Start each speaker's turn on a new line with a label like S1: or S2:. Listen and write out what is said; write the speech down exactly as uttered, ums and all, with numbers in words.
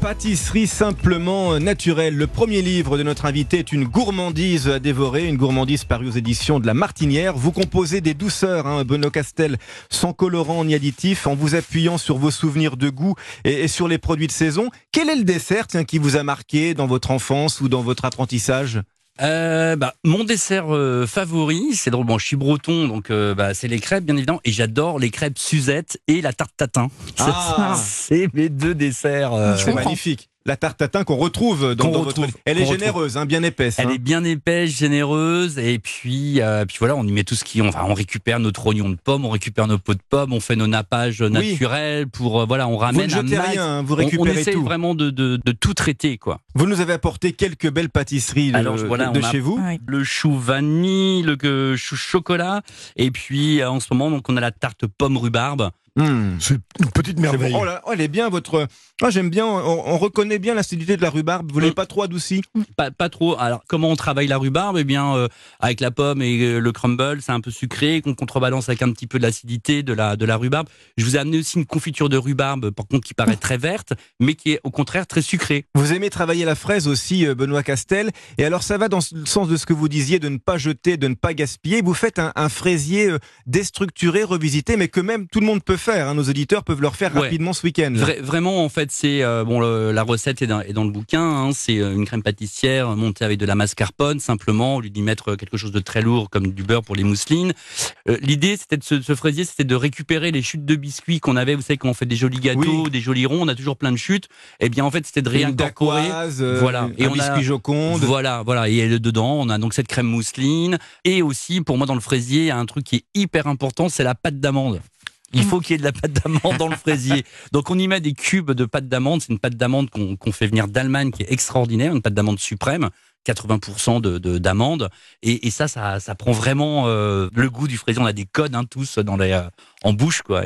S1: Pâtisserie simplement naturelle. Le premier livre de notre invité est une gourmandise à dévorer, une gourmandise parue aux éditions de La Martinière. Vous composez des douceurs, hein, Benoît Castel, sans colorant ni additif, en vous appuyant sur vos souvenirs de goût et, et sur les produits de saison. Quel est le dessert tiens, qui vous a marqué dans votre enfance ou dans votre apprentissage ?
S2: Euh, bah, mon dessert euh, favori, c'est drôle, bon, je suis breton, donc euh, bah, c'est les crêpes, bien évidemment, et j'adore les crêpes Suzette et la tarte tatin.
S1: Ah.
S2: C'est mes deux desserts. Euh,
S1: C'est magnifique. La tarte tatin qu'on retrouve dans,
S2: Qu'on
S1: dans
S2: retrouve,
S1: votre... Elle
S2: qu'on
S1: est généreuse, hein, bien épaisse.
S2: Elle
S1: hein.
S2: est bien épaisse, généreuse, et puis, euh, puis voilà, on y met tout ce qui, enfin, on récupère notre oignon de pomme, on récupère nos pots de pommes, on fait nos nappages
S1: Oui.
S2: naturels pour, euh, voilà, on
S1: Vous
S2: ramène
S1: ne
S2: un
S1: jetez
S2: max.
S1: rien, hein, vous
S2: On, on
S1: récupérez
S2: essaie
S1: tout.
S2: vraiment de, de, de tout traiter, quoi.
S1: Vous nous avez apporté quelques belles pâtisseries de,
S2: Alors, voilà,
S1: de
S2: on a-
S1: chez vous.
S3: Oui.
S2: Le chou vanille, le euh, chou chocolat, et puis euh, en ce moment, donc on a la tarte pomme rhubarbe.
S1: Mmh.
S4: C'est une petite merveille.
S1: Oh là, oh, elle est bien votre. Ah, j'aime bien. On, on reconnaît bien l'acidité de la rhubarbe. Vous l'avez
S2: Mm.
S1: pas trop adoucie.
S2: Pas, pas trop. Alors, comment on travaille la rhubarbe ? Eh bien, euh, avec la pomme et euh, le crumble, c'est un peu sucré, qu'on contrebalance avec un petit peu de l'acidité de la, de la rhubarbe. Je vous ai amené aussi une confiture de rhubarbe, par contre, qui paraît très verte, mais qui est au contraire très sucrée.
S1: Vous aimez travailler la fraise aussi, euh, Benoît Castel. Et alors, ça va dans le sens de ce que vous disiez, de ne pas jeter, de ne pas gaspiller. Vous faites un, un fraisier euh, déstructuré, revisité, mais que même tout le monde peut faire. Hein. Nos auditeurs peuvent le refaire
S2: Ouais.
S1: rapidement ce week-end. là.
S2: Vra- vraiment, en fait, c'est euh, bon. Le, la recette est dans, est dans le bouquin. Hein, c'est euh, une crème pâtissière montée avec de la mascarpone, simplement, au lieu d'y mettre quelque chose de très lourd comme du beurre pour les mousselines. Euh, L'idée, c'était de ce, ce fraisier, c'était de récupérer les chutes de biscuits qu'on avait. Vous savez, quand on fait des jolis gâteaux,
S1: Oui.
S2: des jolis ronds, on a toujours plein de chutes. Eh bien, en fait, c'était de
S1: Une
S2: réincorporer.
S1: dacquoise, euh,
S2: Voilà. Et
S1: un
S2: on a-
S1: biscuit Joconde.
S2: Voilà, voilà. Et dedans, on a donc cette crème mousseline. Et aussi, pour moi, dans le fraisier, il y a un truc qui est hyper important, c'est la pâte d'amande. Il faut qu'il y ait de la pâte d'amande dans le fraisier. Donc on y met des cubes de pâte d'amande. C'est une pâte d'amande qu'on qu'on fait venir d'Allemagne, qui est extraordinaire, une pâte d'amande suprême, quatre-vingts pour cent de, de, d'amande. Et, et ça, ça, ça prend vraiment euh, le goût du fraisier. On a des codes hein, tous dans les, euh, en bouche, quoi.